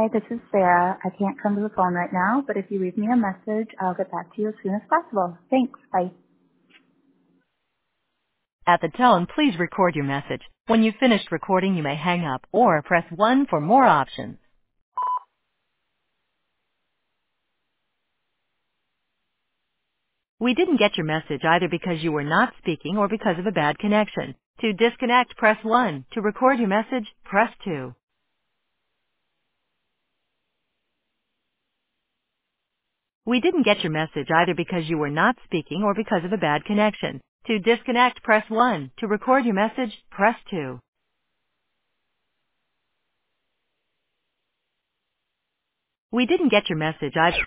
Hi, this is Sarah. I can't come to the phone right now, but if you leave me a message, I'll get back to you as soon as possible. Thanks. Bye. At the tone, please record your message. When you've finished recording, you may hang up or press 1 for more options. We didn't get your message either because you were not speaking or because of a bad connection. To disconnect, press 1. To record your message, press 2. We didn't get your message either because you were not speaking or because of a bad connection. To disconnect, press 1. To record your message, press 2. We didn't get your message either.